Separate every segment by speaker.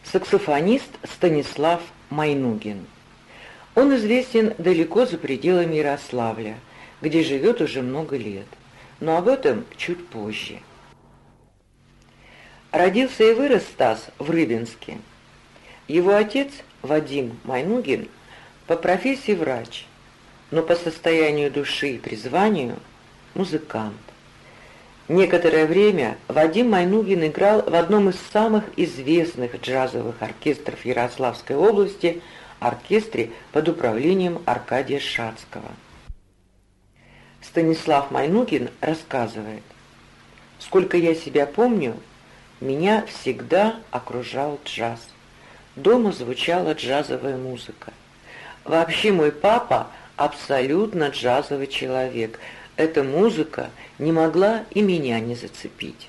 Speaker 1: Саксофонист Станислав Майнугин. Он известен далеко за пределами Ярославля, где живет уже много лет, но об этом чуть позже. Родился и вырос Стас в Рыбинске. Его отец, Вадим Майнугин, по профессии врач, но по состоянию души и призванию музыкант. Некоторое время Вадим Майнугин играл в одном из самых известных джазовых оркестров Ярославской области, оркестре под управлением Аркадия Шацкого. Станислав Майнугин рассказывает: «Сколько я себя помню, меня всегда окружал джаз. Дома звучала джазовая музыка. Вообще мой папа абсолютно джазовый человек. Эта музыка не могла и меня не зацепить».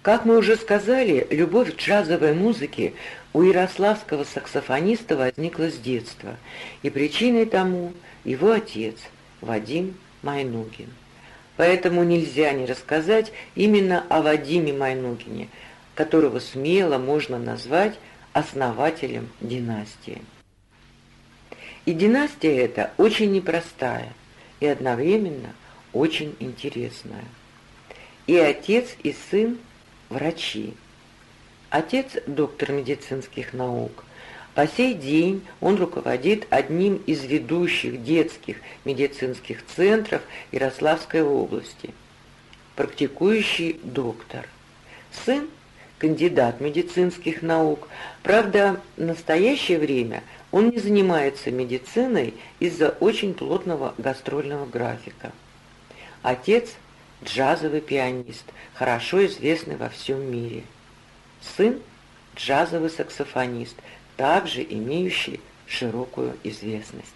Speaker 1: Как мы уже сказали, любовь к джазовой музыке у ярославского саксофониста возникла с детства, и причиной тому его отец Вадим Майнугин. Поэтому нельзя не рассказать именно о Вадиме Майнугине, которого смело можно назвать основателем династии. И династия эта очень непростая и одновременно очень интересная. И отец, и сын – врачи. Отец – доктор медицинских наук. По сей день он руководит одним из ведущих детских медицинских центров Ярославской области. Практикующий доктор. Сын – кандидат медицинских наук. Правда, в настоящее время он не занимается медициной из-за очень плотного гастрольного графика. Отец – джазовый пианист, хорошо известный во всем мире. Сын – джазовый саксофонист, также имеющий широкую известность.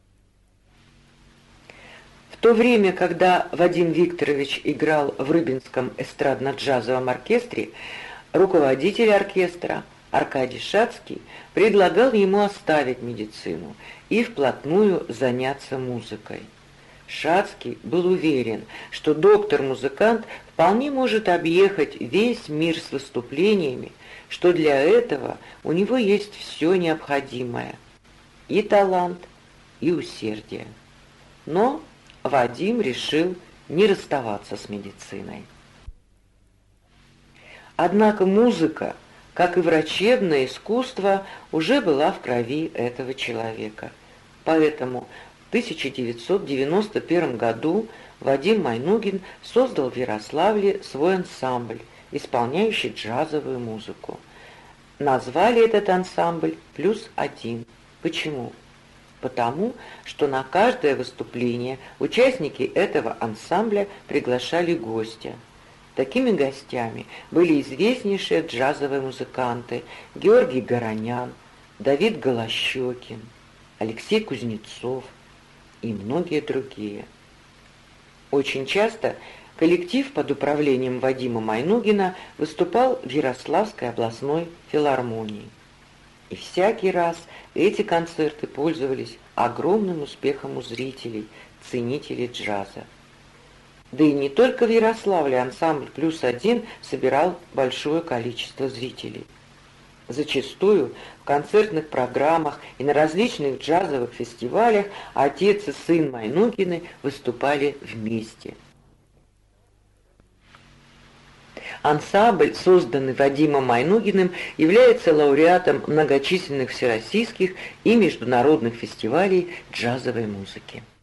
Speaker 1: В то время, когда Вадим Викторович играл в Рыбинском эстрадно-джазовом оркестре, руководитель оркестра Аркадий Шацкий предлагал ему оставить медицину и вплотную заняться музыкой. Шацкий был уверен, что доктор-музыкант вполне может объехать весь мир с выступлениями, что для этого у него есть все необходимое – и талант, и усердие. Но Вадим решил не расставаться с медициной. Однако музыка, как и врачебное искусство, уже была в крови этого человека. Поэтому в 1991 году Вадим Майнугин создал в Ярославле свой ансамбль, исполняющий джазовую музыку. Назвали этот ансамбль «+1». Почему? Потому что на каждое выступление участники этого ансамбля приглашали гостя. Такими гостями были известнейшие джазовые музыканты Георгий Горонян, Давид Голощёкин, Алексей Кузнецов и многие другие. Очень часто коллектив под управлением Вадима Майнугина выступал в Ярославской областной филармонии. И всякий раз эти концерты пользовались огромным успехом у зрителей, ценителей джаза. Да и не только в Ярославле ансамбль «+1» собирал большое количество зрителей. Зачастую в концертных программах и на различных джазовых фестивалях отец и сын Майнугины выступали вместе. Ансамбль, созданный Вадимом Майнугиным, является лауреатом многочисленных всероссийских и международных фестивалей джазовой музыки.